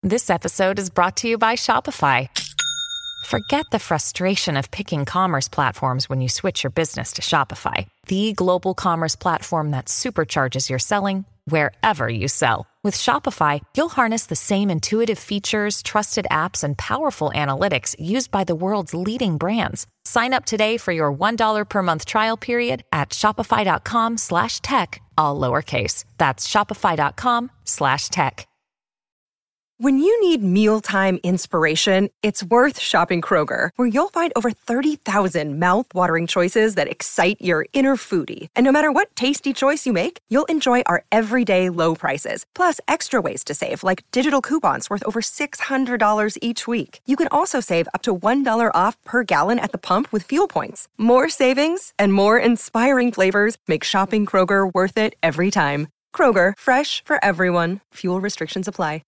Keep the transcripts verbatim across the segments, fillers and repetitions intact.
This episode is brought to you by Shopify. Forget the frustration of picking commerce platforms when you switch your business to Shopify, the global commerce platform that supercharges your selling wherever you sell. With Shopify, you'll harness the same intuitive features, trusted apps, and powerful analytics used by the world's leading brands. Sign up today for your one dollar per month trial period at shopify.com slash tech, all lowercase. That's shopify.com slash tech. When you need mealtime inspiration, it's worth shopping Kroger, where you'll find over thirty thousand mouth-watering choices that excite your inner foodie. And no matter what tasty choice you make, you'll enjoy our everyday low prices, plus extra ways to save, like digital coupons worth over six hundred dollars each week. You can also save up to one dollar off per gallon at the pump with fuel points. More savings and more inspiring flavors make shopping Kroger worth it every time. Kroger, fresh for everyone. Fuel restrictions apply.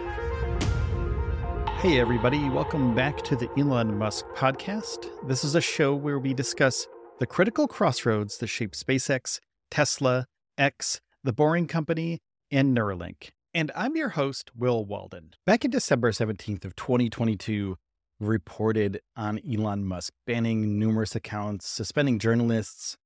Hey everybody, welcome back to the Elon Musk podcast. This is a show where we discuss the critical crossroads that shape SpaceX, Tesla, X, The Boring Company, and Neuralink. And I'm your host, Will Walden. Back in December seventeenth of twenty twenty-two, we reported on Elon Musk banning numerous accounts, suspending journalists,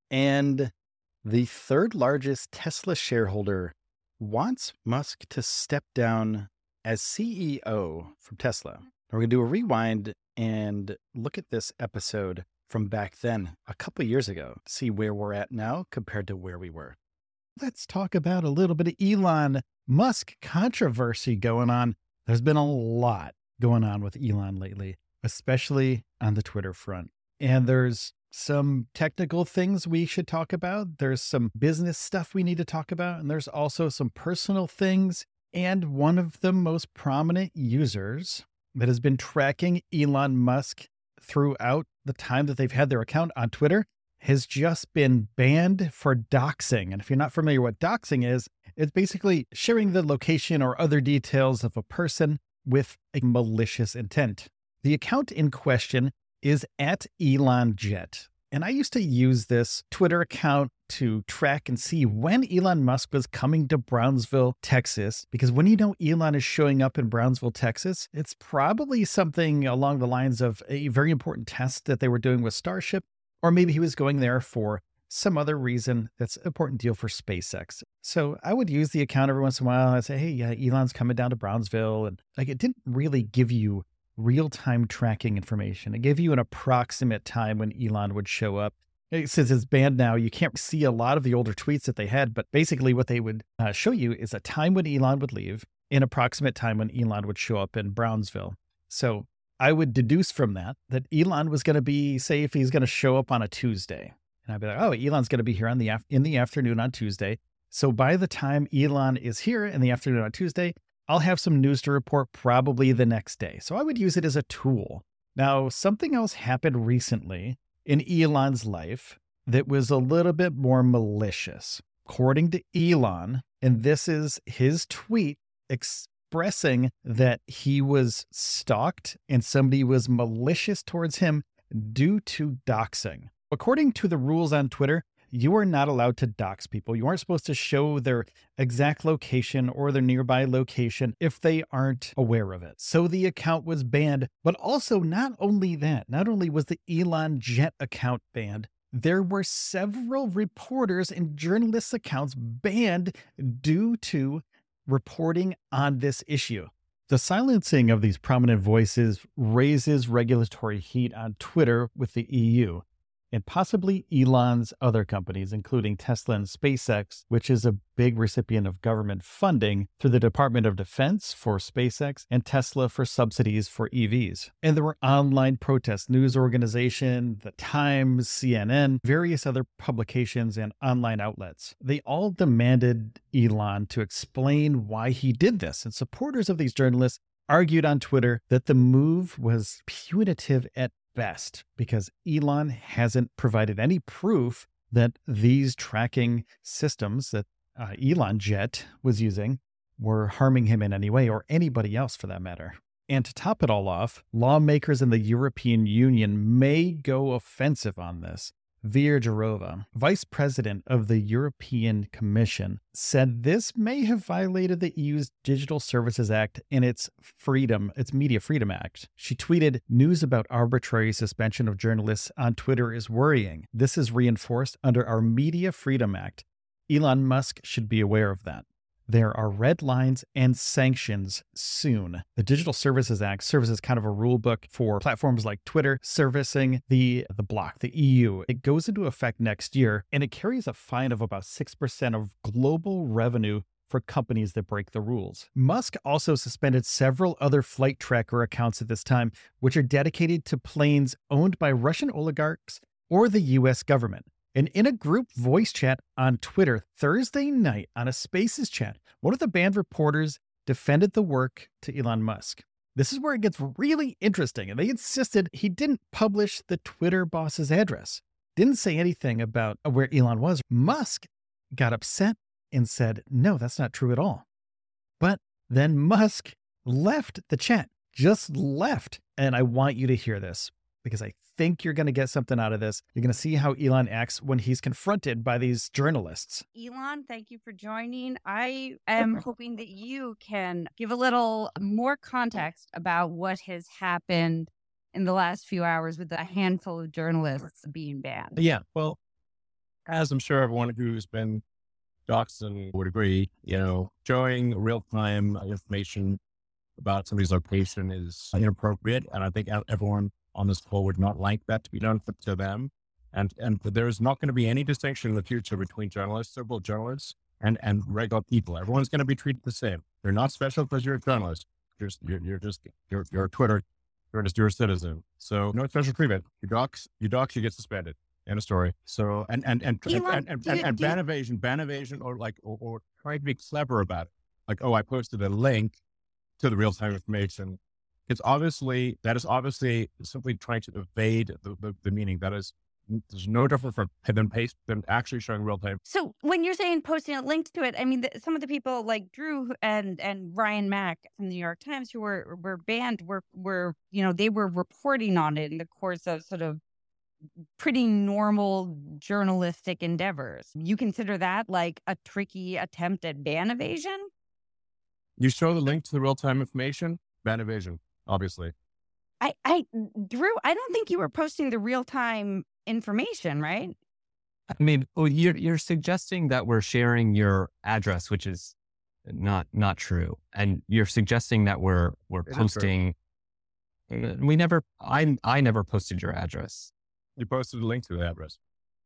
and the third largest Tesla shareholder wants Musk to step down as C E O from Tesla. We're going to do a rewind and look at this episode from back then, a couple years ago, see where we're at now compared to where we were. Let's talk about a little bit of Elon Musk controversy going on. There's been a lot going on with Elon lately, especially on the Twitter front. And there's some technical things we should talk about. There's some business stuff we need to talk about. And there's also some personal things. And one of the most prominent users that has been tracking Elon Musk throughout the time that they've had their account on Twitter has just been banned for doxing. And if you're not familiar what doxing is, it's basically sharing the location or other details of a person with a malicious intent. The account in question is at Elon Jet. And I used to use this Twitter account to track and see when Elon Musk was coming to Brownsville, Texas, because when you know Elon is showing up in Brownsville, Texas, it's probably something along the lines of a very important test that they were doing with Starship, or maybe he was going there for some other reason that's an important deal for SpaceX. So I would use the account every once in a while and I'd say, hey, yeah, Elon's coming down to Brownsville. And like, it didn't really give you real-time tracking information. It gave you an approximate time when Elon would show up. Since it's banned now, you can't see a lot of the older tweets that they had, but basically what they would uh, show you is a time when Elon would leave, an approximate time when Elon would show up in Brownsville. So I would deduce from that that Elon was going to be, say, if he's going to show up on a Tuesday, and I'd be like, oh, Elon's going to be here on the af- in the afternoon on Tuesday. So by the time Elon is here in the afternoon on Tuesday, I'll have some news to report probably the next day. So I would use it as a tool. Now, something else happened recently in Elon's life that was a little bit more malicious. According to Elon, and this is his tweet expressing that he was stalked and somebody was malicious towards him due to doxing. According to the rules on Twitter, you are not allowed to dox people. You aren't supposed to show their exact location or their nearby location if they aren't aware of it. So the account was banned, but also not only that, not only was the Elon Jet account banned, there were several reporters and journalists' accounts banned due to reporting on this issue. The silencing of these prominent voices raises regulatory heat on Twitter with the E U. And possibly Elon's other companies, including Tesla and SpaceX, which is a big recipient of government funding through the Department of Defense for SpaceX and Tesla for subsidies for E Vs. And there were online protests, news organization, The Times, C N N, various other publications and online outlets. They all demanded Elon to explain why he did this. And supporters of these journalists argued on Twitter that the move was punitive at best because Elon hasn't provided any proof that these tracking systems that uh, Elon Jet was using were harming him in any way, or anybody else for that matter. And to top it all off, lawmakers in the European Union may go offensive on this. Vera Jourova, vice president of the European Commission, said this may have violated the E U's Digital Services Act and its freedom, its Media Freedom Act. She tweeted, "News about arbitrary suspension of journalists on Twitter is worrying. This is reinforced under our Media Freedom Act. Elon Musk should be aware of that. There are red lines and sanctions soon." The Digital Services Act serves as kind of a rule book for platforms like Twitter servicing the, the bloc, the E U. It goes into effect next year, and it carries a fine of about six percent of global revenue for companies that break the rules. Musk also suspended several other flight tracker accounts at this time, which are dedicated to planes owned by Russian oligarchs or the U S government. And in a group voice chat on Twitter Thursday night on a Spaces chat, one of the banned reporters defended the work to Elon Musk. This is where it gets really interesting, and they insisted he didn't publish the Twitter boss's address, didn't say anything about where Elon was. Musk got upset and said, no, that's not true at all. But then Musk left the chat, just left. And I want you to hear this, because I think you're going to get something out of this. You're going to see how Elon acts when he's confronted by these journalists. Elon, thank you for joining. I am hoping that you can give a little more context about what has happened in the last few hours with a handful of journalists being banned. Yeah, well, as I'm sure everyone who's been doxxed and would agree, you know, showing real-time information about somebody's location is inappropriate. And I think everyone on this call would not like that to be done to them. And and there's not going to be any distinction in the future between journalists, civil journalists, and, and regular people. Everyone's going to be treated the same. You're not special because you're a journalist. You're, you're, you're just, you're, you're a Twitter, you're just, you're a citizen. So no special treatment. You dox, you dox, you get suspended. End of story. So, and, and, and, Elon, and, and, do and, you- and do you- ban evasion, ban evasion, or like, or, or trying to be clever about it. Like, oh, I posted a link to the real-time information. It's obviously, that is obviously simply trying to evade the, the, the meaning. That is, there's no different from than paste than actually showing real time. So when you're saying posting a link to it, I mean, the, some of the people like Drew and, and Ryan Mack from the New York Times who were, were banned were, were, you know, they were reporting on it in the course of sort of pretty normal journalistic endeavors. You consider that like a tricky attempt at ban evasion? You show the link to the real time information, ban evasion, obviously. I, I, Drew, I don't think you were posting the real time information, right? I mean, well, you're you're suggesting that we're sharing your address, which is not not true, and you're suggesting that we're we're It is posting. Uh, We never, I I never posted your address. You posted a link to the address.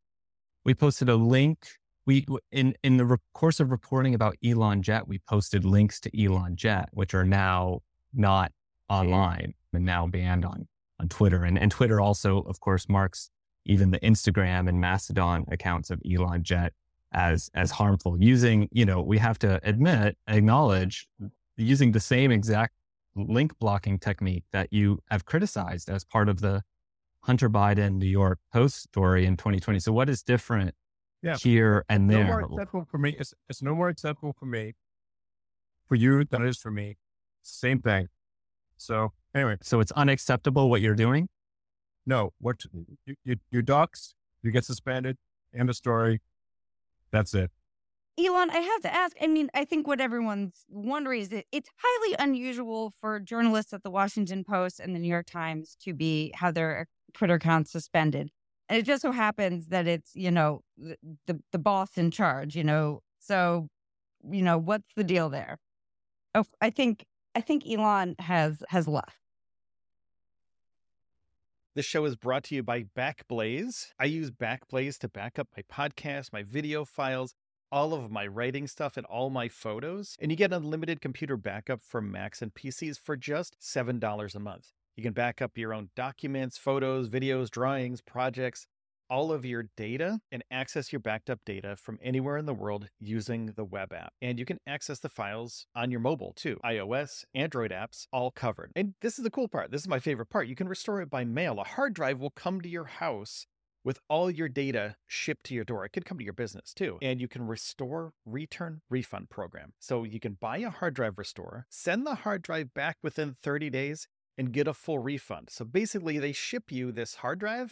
We posted a link. We in in the re- course of reporting about Elon Jet, we posted links to Elon Jet, which are now not online and now banned on on Twitter, and and Twitter also, of course, marks even the Instagram and Mastodon accounts of Elon Jet as as harmful. Using, you know, we have to admit, acknowledge, using the same exact link blocking technique that you have criticized as part of the Hunter Biden New York Post story in twenty twenty. So what is different Yeah. here and No there? more acceptable for me. It's, it's no more acceptable for me, for you than it is for me. Same thing. So anyway, So it's unacceptable what you're doing? no, what you, you, you dox, you get suspended, end of story. That's it. Elon, I have to ask, I mean, I think what everyone's wondering is that it's highly unusual for journalists at the Washington Post and the New York Times to be, have their Twitter accounts suspended. And it just so happens that it's, you know, the, the, the boss in charge, you know, so, you know, what's the deal there? Oh, I think, I think Elon has, has left. This show is brought to you by Backblaze. I use Backblaze to back up my podcast, my video files, all of my writing stuff, and all my photos. And you get unlimited computer backup from Macs and P Cs for just seven dollars a month. You can back up your own documents, photos, videos, drawings, projects, all of your data, and access your backed up data from anywhere in the world using the web app. And you can access the files on your mobile too. iOS, Android apps, all covered. And this is the cool part. This is my favorite part. You can restore it by mail. A hard drive will come to your house with all your data shipped to your door. It could come to your business too. And you can restore, return, refund program. So you can buy a hard drive restore, send the hard drive back within thirty days, and get a full refund. So basically they ship you this hard drive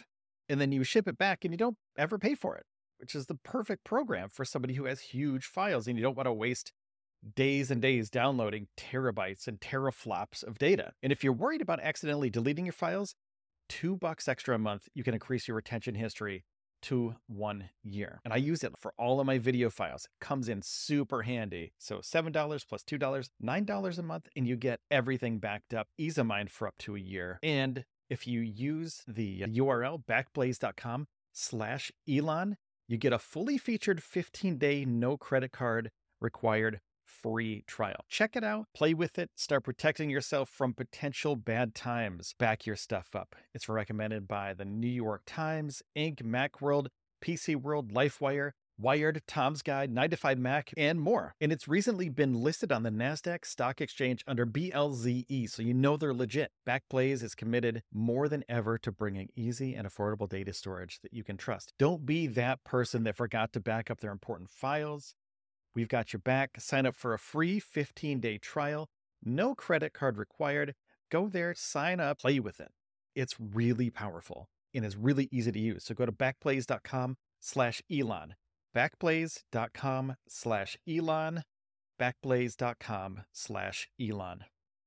and then you ship it back and you don't ever pay for it, which is the perfect program for somebody who has huge files and you don't want to waste days and days downloading terabytes and teraflops of data. And if you're worried about accidentally deleting your files, two bucks extra a month, you can increase your retention history to one year. And I use it for all of my video files. It comes in super handy. So seven dollars plus two dollars, nine dollars a month, and you get everything backed up, ease of mind for up to a year. And if you use the U R L backblaze.com slash Elon, you get a fully featured fifteen day, no credit card required free trial. Check it out, play with it, start protecting yourself from potential bad times. Back your stuff up. It's recommended by the New York Times, Inc, Macworld, P C World, LifeWire, Wired, Tom's Guide, nine to five Mac, and more. And it's recently been listed on the NASDAQ Stock Exchange under B L Z E, so you know they're legit. Backblaze is committed more than ever to bringing easy and affordable data storage that you can trust. Don't be that person that forgot to back up their important files. We've got your back. Sign up for a free fifteen day trial. No credit card required. Go there, sign up, play with it. It's really powerful and it's really easy to use. So go to backblaze.com slash Elon. Backblaze.com slash Elon. Backblaze.com slash Elon.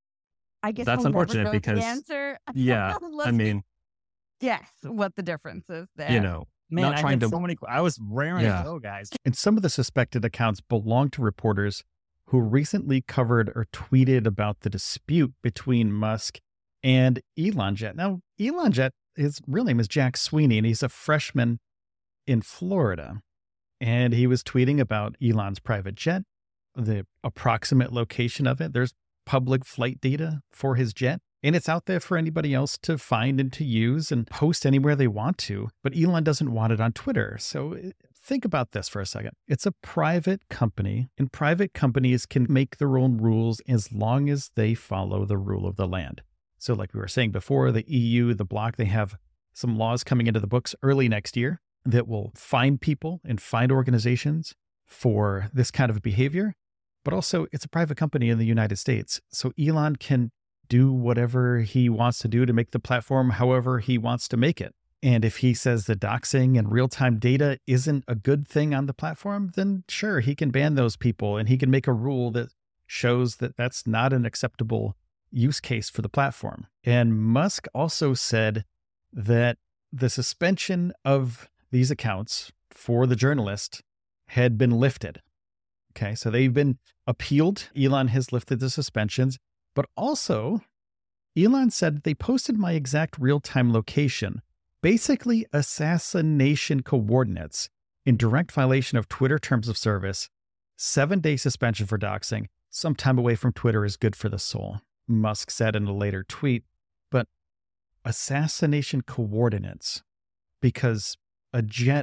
I guess That's we'll unfortunate never know because, the answer. yeah, Let's I mean, guess what the difference is there. you know, Man, not I trying had to. so many. I was raring Yeah. to go, guys. And some of the suspected accounts belong to reporters who recently covered or tweeted about the dispute between Musk and Elon Jet. Now, Elon Jet, his real name is Jack Sweeney, and he's a freshman in Florida. And he was tweeting about Elon's private jet, the approximate location of it. There's public flight data for his jet, and it's out there for anybody else to find and to use and post anywhere they want to. But Elon doesn't want it on Twitter. So think about this for a second. It's a private company, and private companies can make their own rules as long as they follow the rule of the land. So like we were saying before, the E U, the bloc, they have some laws coming into the books early next year that will fine people and fine organizations for this kind of behavior. But also, it's a private company in the United States. So Elon can do whatever he wants to do to make the platform however he wants to make it. And if he says the doxing and real-time data isn't a good thing on the platform, then sure, he can ban those people and he can make a rule that shows that that's not an acceptable use case for the platform. And Musk also said that the suspension of these accounts for the journalist had been lifted. Okay, so they've been appealed. Elon has lifted the suspensions, but also Elon said they posted my exact real-time location, basically assassination coordinates, in direct violation of Twitter terms of service. Seven-day suspension for doxing. Some time away from Twitter is good for the soul, Musk said in a later tweet. But assassination coordinates, because a jet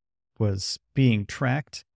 was being tracked.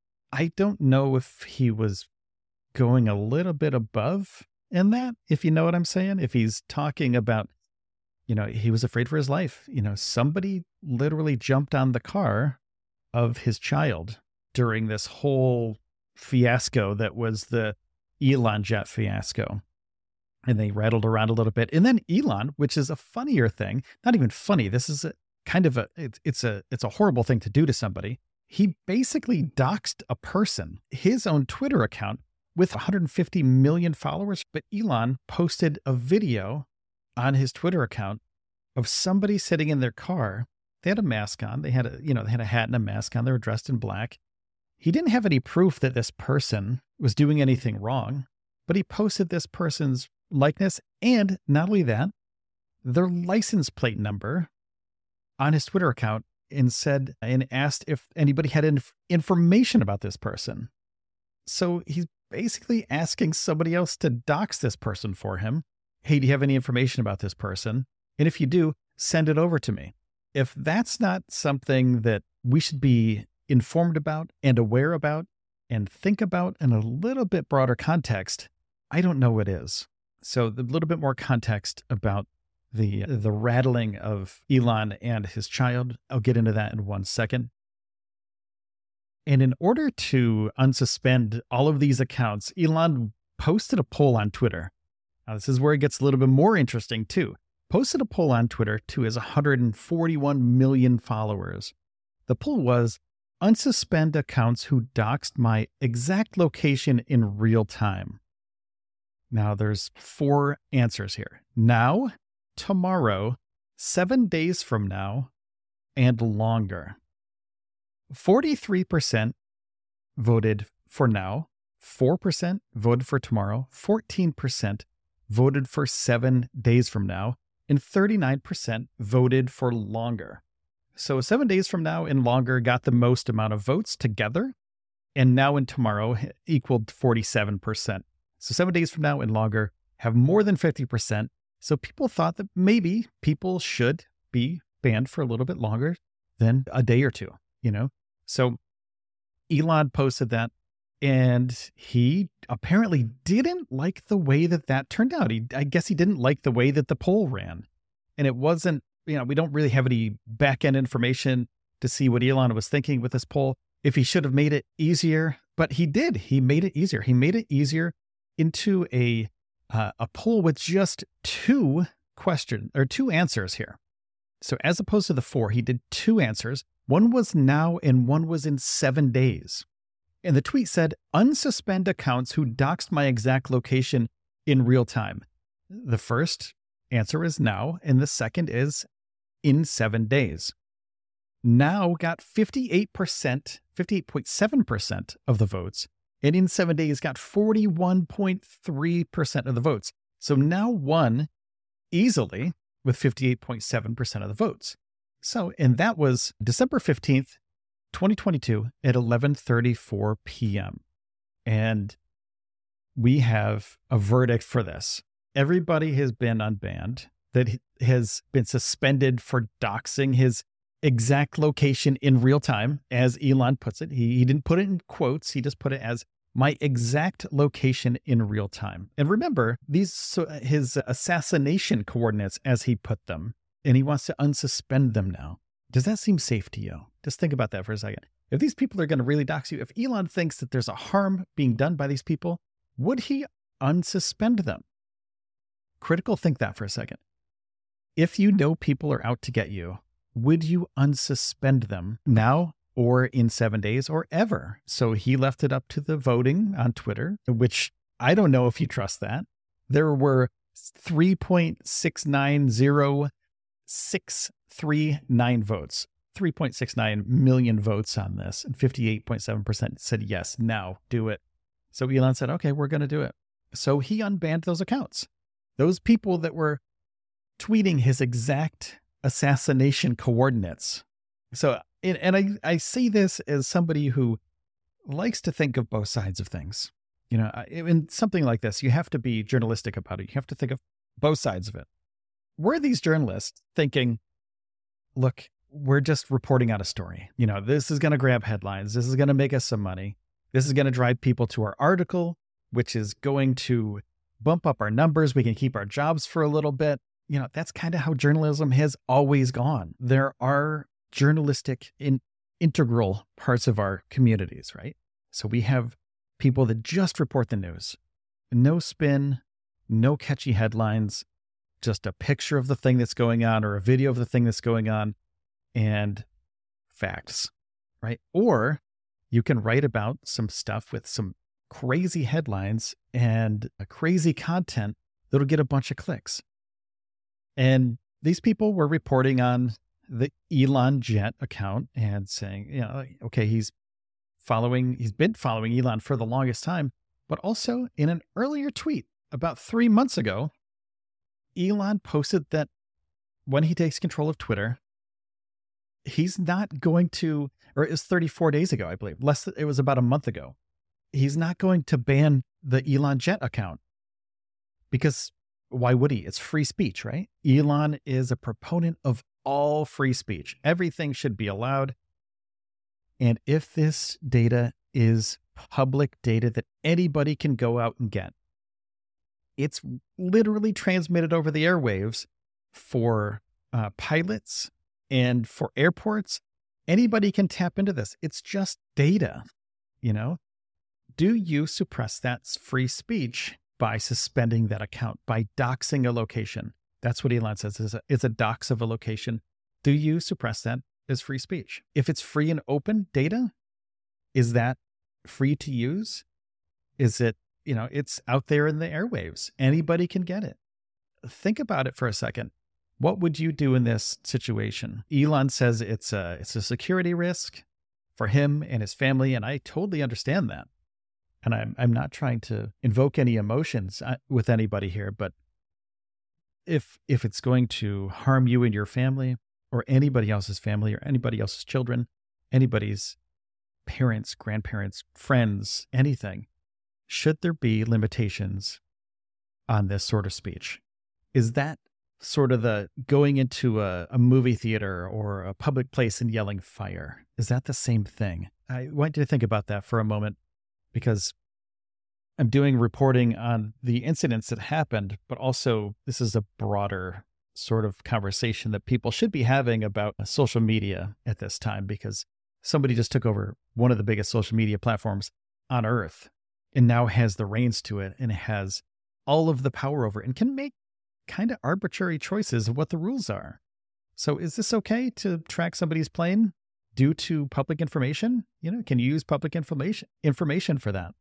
I don't know if he was going a little bit above in that, if you know what I'm saying. If he's talking about, you know, he was afraid for his life. You know, somebody literally jumped on the car of his child during this whole fiasco that was the Elon Jet fiasco. And they rattled around a little bit. And then Elon, which is a funnier thing, not even funny. This is a kind of a, it's, it's a, it's a horrible thing to do to somebody. He basically doxed a person, his own Twitter account with one hundred fifty million followers. But Elon posted a video on his Twitter account of somebody sitting in their car. They had a mask on. They had a, you know, they had a hat and a mask on. They were dressed in black. He didn't have any proof that this person was doing anything wrong, but he posted this person's likeness and not only that, their license plate number on his Twitter account, and said and asked if anybody had inf- information about this person. So he's basically asking somebody else to dox this person for him. Hey, do you have any information about this person? And if you do, send it over to me. If that's not something that we should be informed about and aware about and think about in a little bit broader context, I don't know what is. So a little bit more context about the the rattling of Elon and his child. I'll get into that in one second. And in order to unsuspend all of these accounts, Elon posted a poll on Twitter. Now, this is where it gets a little bit more interesting too. posted a poll on Twitter to his one hundred forty-one million followers. The poll was, unsuspend accounts who doxed my exact location in real time. Now there's four answers here. Now, tomorrow, seven days from now, and longer. forty-three percent voted for now, four percent voted for tomorrow, fourteen percent voted for seven days from now, and thirty-nine percent voted for longer. So seven days from now and longer got the most amount of votes together, and now and tomorrow equaled forty-seven percent. So seven days from now and longer have more than fifty percent. So people thought that maybe people should be banned for a little bit longer than a day or two, you know? So Elon posted that, and he apparently didn't like the way that that turned out. He, I guess he didn't like the way that the poll ran. And it wasn't, you know, we don't really have any back-end information to see what Elon was thinking with this poll, if he should have made it easier, but he did. He made it easier. He made it easier into a uh, a poll with just two questions or two answers here. So as opposed to the four, he did two answers. One was now and one was in seven days. And the tweet said, unsuspend accounts who doxed my exact location in real time. The first answer is now, and the second is in seven days. Now got fifty-eight percent, fifty-eight point seven percent of the votes, and in seven days got forty-one point three percent of the votes. So now won easily with fifty-eight point seven percent of the votes. So, and that was December fifteenth, twenty twenty-two at eleven thirty-four p.m. And we have a verdict for this. Everybody has been unbanned, that has been suspended for doxing his exact location in real time, as Elon puts it. He, he didn't put it in quotes. He just put it as my exact location in real time. And remember, these so his assassination coordinates, as he put them, and he wants to unsuspend them now. Does that seem safe to you? Just think about that for a second. If these people are going to really dox you, if Elon thinks that there's a harm being done by these people, would he unsuspend them? Critical, think that for a second. If you know people are out to get you, would you unsuspend them now or in seven days or ever? So he left it up to the voting on Twitter, which I don't know if you trust that. There were three point six nine zero six three nine votes, three point six nine million votes on this, and fifty-eight point seven percent said yes, now do it. So Elon said, okay, we're going to do it. So he unbanned those accounts. Those people that were tweeting his exact assassination coordinates. So, and I, I say this as somebody who likes to think of both sides of things. You know, in something like this, you have to be journalistic about it. You have to think of both sides of it. Were these journalists thinking, look, we're just reporting out a story. You know, this is going to grab headlines. This is going to make us some money. This is going to drive people to our article, which is going to bump up our numbers. We can keep our jobs for a little bit. You know, that's kind of how journalism has always gone. There are journalistic in integral parts of our communities, right? So we have people that just report the news. No spin, no catchy headlines, just a picture of the thing that's going on or a video of the thing that's going on and facts, right? Or you can write about some stuff with some crazy headlines and a crazy content that'll get a bunch of clicks. And these people were reporting on the Elon Jet account and saying, you know, okay, he's following, he's been following Elon for the longest time, but also in an earlier tweet about three months ago, Elon posted that when he takes control of Twitter, he's not going to, or it was thirty-four days ago, I believe, less than, it was about a month ago. He's not going to ban the Elon Jet account because why would he? It's free speech, right? Elon is a proponent of all free speech. Everything should be allowed. And if this data is public data that anybody can go out and get, it's literally transmitted over the airwaves for uh, pilots and for airports. Anybody can tap into this. It's just data, you know? Do you suppress that free speech by suspending that account, by doxing a location? That's what Elon says. It's a, it's a dox of a location. Do you suppress that as free speech? If it's free and open data, is that free to use? Is it, you know, it's out there in the airwaves. Anybody can get it. Think about it for a second. What would you do in this situation? Elon says it's a, it's a security risk for him and his family, and I totally understand that. And I'm, I'm not trying to invoke any emotions with anybody here, but if if it's going to harm you and your family, or anybody else's family, or anybody else's children, anybody's parents, grandparents, friends, anything, should there be limitations on this sort of speech? Is that sort of the going into a, a movie theater or a public place and yelling fire? Is that the same thing? I want you to think about that for a moment, because I'm doing reporting on the incidents that happened, but also this is a broader sort of conversation that people should be having about social media at this time, because somebody just took over one of the biggest social media platforms on earth and now has the reins to it and has all of the power over it and can make kind of arbitrary choices of what the rules are. So is this okay to track somebody's plane due to public information? You know, can you use public information information for that?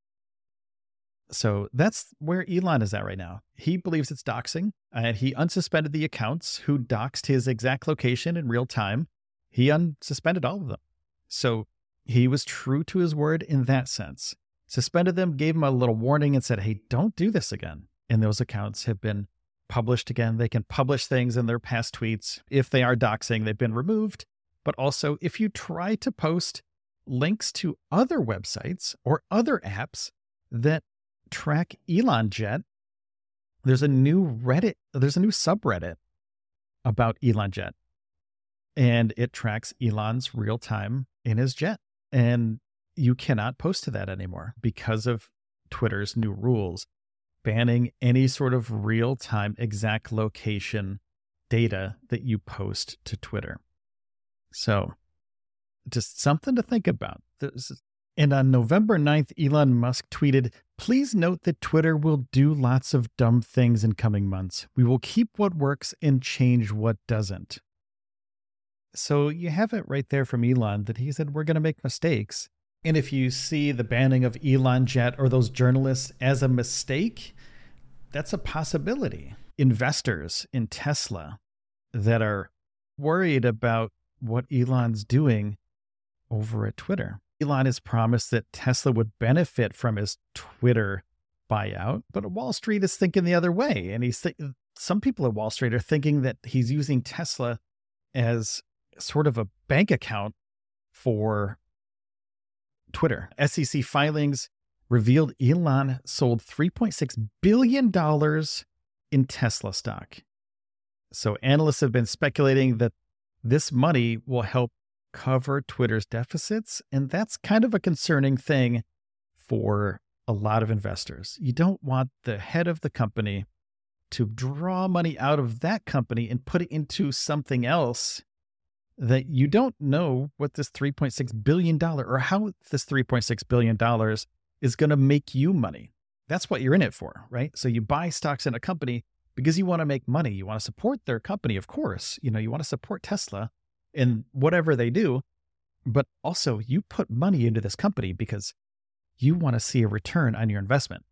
So that's where Elon is at right now. He believes it's doxing, and he unsuspended the accounts who doxed his exact location in real time. He unsuspended all of them. So he was true to his word in that sense. Suspended them, gave him a little warning and said, hey, don't do this again. And those accounts have been published again. They can publish things in their past tweets. If they are doxing, they've been removed. But also, if you try to post links to other websites or other apps that track ElonJet, there's a new Reddit, there's a new subreddit about ElonJet, and it tracks Elon's real time in his jet. And you cannot post to that anymore because of Twitter's new rules, banning any sort of real time exact location data that you post to Twitter. So just something to think about. This is, and on November ninth, Elon Musk tweeted, please note that Twitter will do lots of dumb things in coming months. We will keep what works and change what doesn't. So you have it right there from Elon that he said, we're going to make mistakes. And if you see the banning of ElonJet or those journalists as a mistake, that's a possibility. Investors in Tesla that are worried about what Elon's doing over at Twitter. Elon has promised that Tesla would benefit from his Twitter buyout, but Wall Street is thinking the other way. And he's th- some people at Wall Street are thinking that he's using Tesla as sort of a bank account for Twitter. S E C filings revealed Elon sold three point six billion dollars in Tesla stock. So analysts have been speculating that this money will help cover Twitter's deficits, and that's kind of a concerning thing for a lot of investors. You don't want the head of the company to draw money out of that company and put it into something else that you don't know what this three point six billion dollars or how this three point six billion dollars is going to make you money. That's what you're in it for, right? So you buy stocks in a company because you want to make money. You want to support their company, of course. You know, you want to support Tesla in whatever they do, but also you put money into this company because you want to see a return on your investment.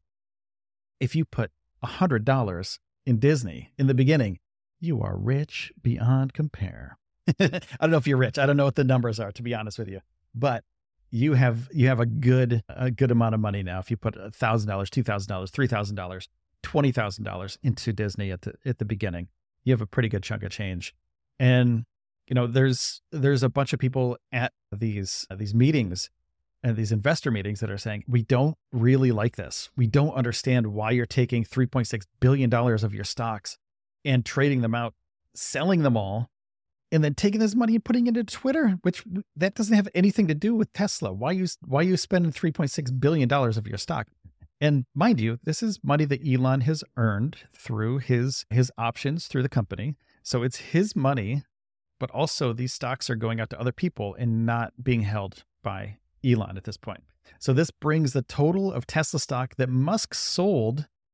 If you put one hundred dollars in Disney in the beginning, you are rich beyond compare. I don't know if you're rich. I don't know what the numbers are, to be honest with you, but you have you have a good a good amount of money now. If you put one thousand dollars, two thousand dollars, three thousand dollars, twenty thousand dollars into Disney at the at the beginning, you have a pretty good chunk of change. And you know, there's there's a bunch of people at these uh, these meetings and these investor meetings that are saying, we don't really like this. We don't understand why you're taking three point six billion dollars of your stocks and trading them out, selling them all, and then taking this money and putting it into Twitter, which that doesn't have anything to do with Tesla. Why you why you spending three point six billion dollars of your stock? And mind you, this is money that Elon has earned through his his options through the company. So it's his money, but also these stocks are going out to other people and not being held by Elon at this point. So this brings the total of Tesla stock that Musk sold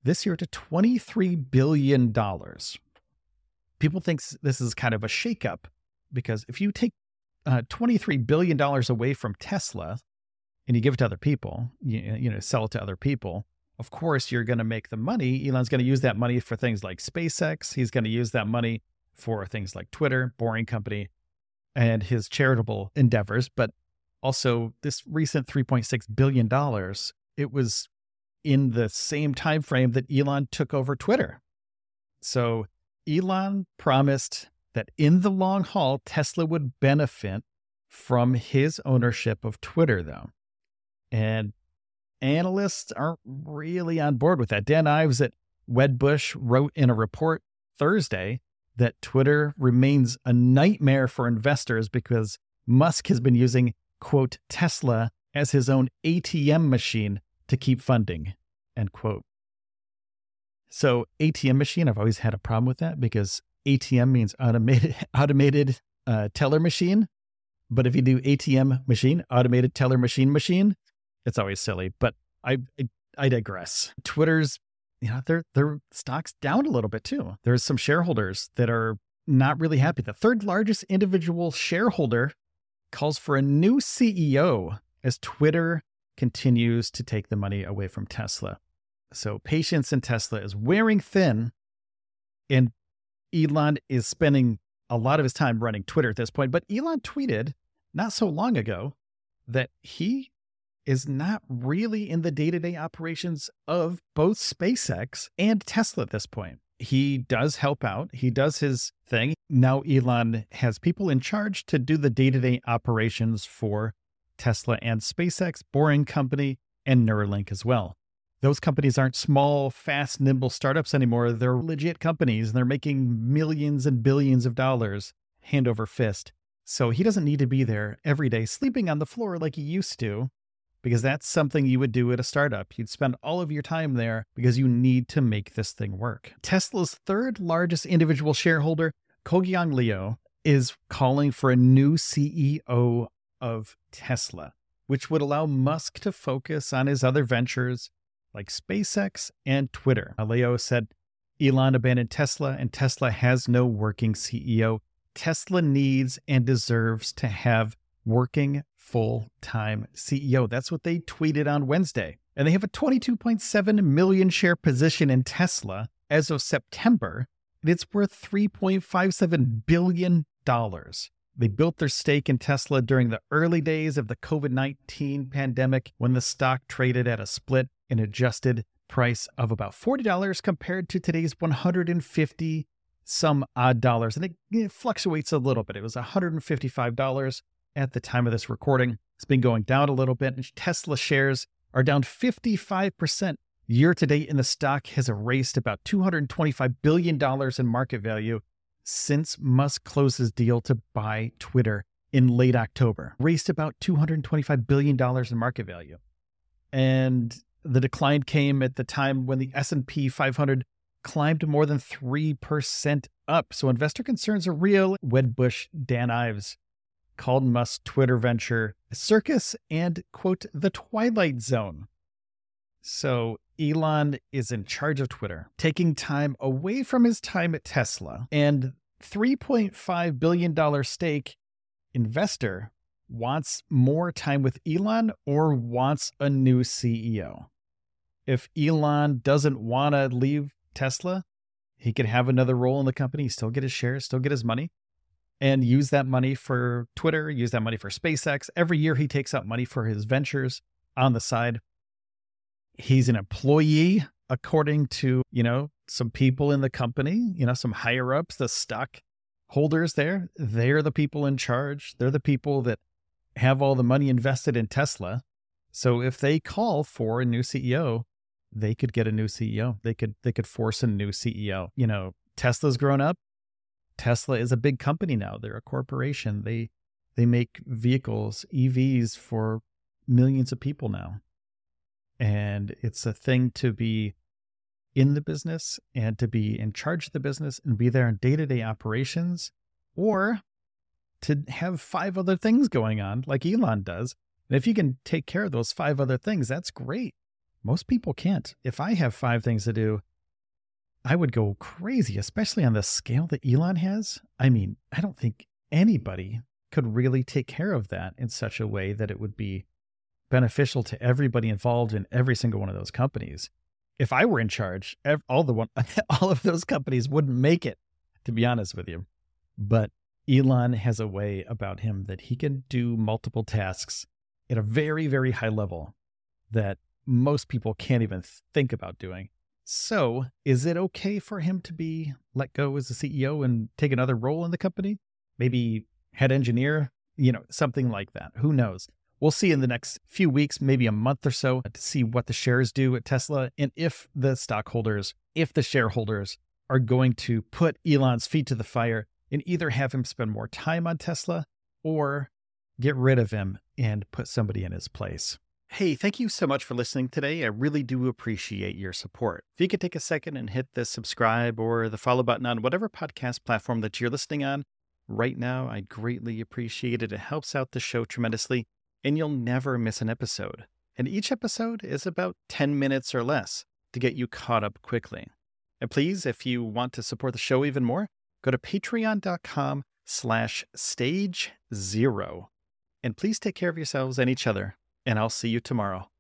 this year to twenty-three billion dollars. People think this is kind of a shakeup because if you take uh, twenty-three billion dollars away from Tesla and you give it to other people, you, you know, sell it to other people, of course, you're going to make the money. Elon's going to use that money for things like SpaceX. He's going to use that money for things like Twitter, Boring Company, and his charitable endeavors. But also this recent three point six billion dollars, it was in the same time frame that Elon took over Twitter. So Elon promised that in the long haul, Tesla would benefit from his ownership of Twitter, though. And analysts aren't really on board with that. Dan Ives at Wedbush wrote in a report Thursday that Twitter remains a nightmare for investors because Musk has been using, quote, Tesla as his own A T M machine to keep funding, end quote. So A T M machine, I've always had a problem with that because A T M means automated automated uh, teller machine. But if you do A T M machine, automated teller machine machine, it's always silly. But I I, I digress. Twitter's, you know, their their stock's down a little bit too. There's some shareholders that are not really happy. The third largest individual shareholder calls for a new C E O as Twitter continues to take the money away from Tesla. So patience in Tesla is wearing thin, and Elon is spending a lot of his time running Twitter at this point. But Elon tweeted not so long ago that he is not really in the day-to-day operations of both SpaceX and Tesla at this point. He does help out. He does his thing. Now Elon has people in charge to do the day-to-day operations for Tesla and SpaceX, Boring Company, and Neuralink as well. Those companies aren't small, fast, nimble startups anymore. They're legit companies, and they're making millions and billions of dollars hand over fist. So he doesn't need to be there every day sleeping on the floor like he used to, because that's something you would do at a startup. You'd spend all of your time there because you need to make this thing work. Tesla's third largest individual shareholder, Kyoung Leo, is calling for a new C E O of Tesla, which would allow Musk to focus on his other ventures like SpaceX and Twitter. Leo said Elon abandoned Tesla and Tesla has no working C E O. Tesla needs and deserves to have working full-time C E O. That's what they tweeted on Wednesday. And they have a twenty-two point seven million share position in Tesla as of September, and it's worth three point five seven billion dollars. They built their stake in Tesla during the early days of the COVID nineteen pandemic when the stock traded at a split and adjusted price of about forty dollars compared to today's one hundred fifty some odd dollars. And it, it fluctuates a little bit. It was one hundred fifty-five dollars at the time of this recording. It's been going down a little bit. Tesla shares are down fifty-five percent year to date, and the stock has erased about two hundred twenty-five billion dollars in market value since Musk closed his deal to buy Twitter in late October. Raised about two hundred twenty-five billion dollars in market value. And the decline came at the time when the S and P five hundred climbed more than three percent up. So investor concerns are real. Wedbush Dan Ives called Musk's Twitter venture a circus and, quote, the Twilight Zone. So Elon is in charge of Twitter, taking time away from his time at Tesla, and three point five billion dollars stake investor wants more time with Elon or wants a new C E O. If Elon doesn't want to leave Tesla, he could have another role in the company, still get his shares, still get his money, and use that money for Twitter, use that money for SpaceX. Every year he takes out money for his ventures on the side. He's an employee, according to, you know, some people in the company, you know, some higher ups, the stock holders there. They're the people in charge. They're the people that have all the money invested in Tesla. So if they call for a new C E O, they could get a new C E O. They could, they could force a new C E O. You know, Tesla's grown up. Tesla is a big company now. They're a corporation. They, they make vehicles, E Vs for millions of people now. And it's a thing to be in the business and to be in charge of the business and be there in day-to-day operations, or to have five other things going on like Elon does. And if you can take care of those five other things, that's great. Most people can't. If I have five things to do, I would go crazy, especially on the scale that Elon has. I mean, I don't think anybody could really take care of that in such a way that it would be beneficial to everybody involved in every single one of those companies. If I were in charge, all the one, all of those companies wouldn't make it, to be honest with you. But Elon has a way about him that he can do multiple tasks at a very, very high level that most people can't even think about doing. So is it okay for him to be let go as the C E O and take another role in the company? Maybe head engineer, you know, something like that. Who knows? We'll see in the next few weeks, maybe a month or so, to see what the shares do at Tesla and if the stockholders, if the shareholders are going to put Elon's feet to the fire and either have him spend more time on Tesla or get rid of him and put somebody in his place. Hey, thank you so much for listening today. I really do appreciate your support. If you could take a second and hit the subscribe or the follow button on whatever podcast platform that you're listening on right now, I'd greatly appreciate it. It helps out the show tremendously, and you'll never miss an episode. And each episode is about ten minutes or less to get you caught up quickly. And please, if you want to support the show even more, go to patreon.com slash stage zero. And please take care of yourselves and each other, and I'll see you tomorrow.